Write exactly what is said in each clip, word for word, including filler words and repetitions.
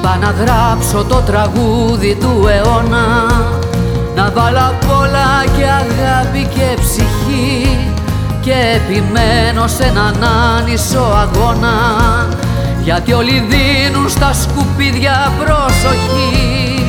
Είπα να γράψω το τραγούδι του αιώνα, να βάλω απ' όλα και αγάπη και ψυχή, και επιμένω σε έναν άνισο αγώνα, γιατί όλοι δίνουν στα σκουπίδια προσοχή.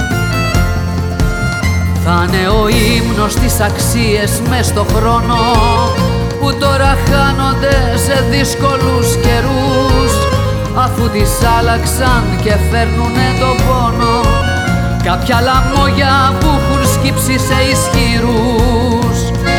Θα είναι ο ύμνος στις αξίες μες στο χρόνο, που τώρα χάνονται σε δύσκολους καιρούς, αφού τις άλλαξαν και φέρνουνε τον πόνο κάποια λαμόγια που έχουν σκύψει σε ισχυρούς.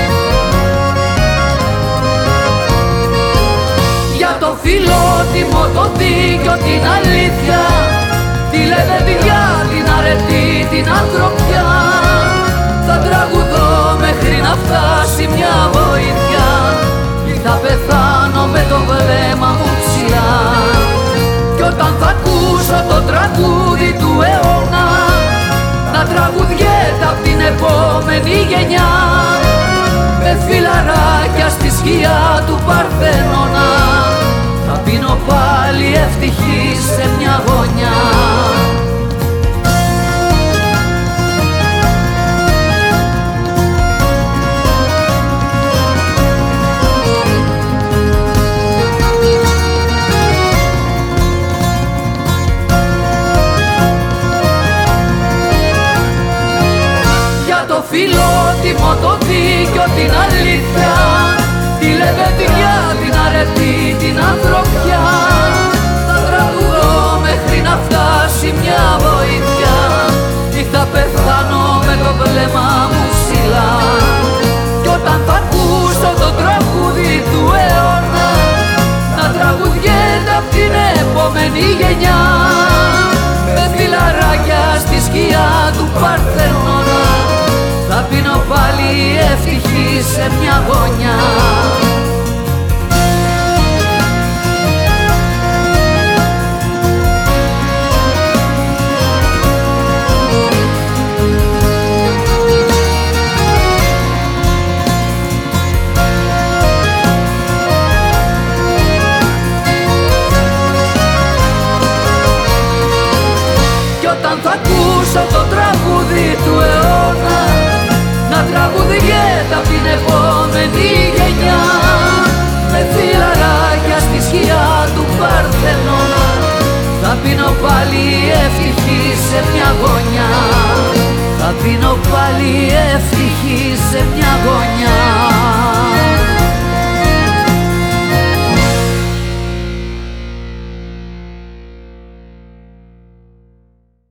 Για το φιλότιμο, το δίκιο, την αλήθεια, τη λεβεδιά, την αρετή, την ανθρωπιά, θα τραγουδώ μέχρι να φτάσει μια βοήθεια, ή θα πεθάνω με το βλέμμα μου ψηλά. Κι όταν θα ακούσω το τραγούδι του αιώνα να τραγουδιέται απ' την επόμενη γενιά, με φιλαράκια στη σκιά του Παρθενώνα, θα πίνω πάλι ευτυχή σε μια γωνιά. Το φιλότιμο, το δίκιο, την αλήθεια, τη λεβεδιά, την αρετή, την ανθρωπιά, θα τραγουδώ μέχρι να φτάσει μια βοήθεια, ή θα πεθάνω με το βλέμμα μου ψηλά. Κι όταν θα ακούσω το τραγούδι του αιώνα να τραγουδιέται απ' την επόμενη γενιά, με φιλαράκια στη σκιά του Παρθενώνα, θα πίνω πάλι ευτυχή σε μια γωνιά. Κι όταν θα ακούσω το τραγούδι του αιώνα να τραγουδιέται απ' την επόμενη γενιά, με φιλαράκια στη σκιά του Παρθενώνα, θα πίνω πάλι ευτυχή σε μια γωνιά, θα πίνω πάλι ευτυχή σε μια γωνιά.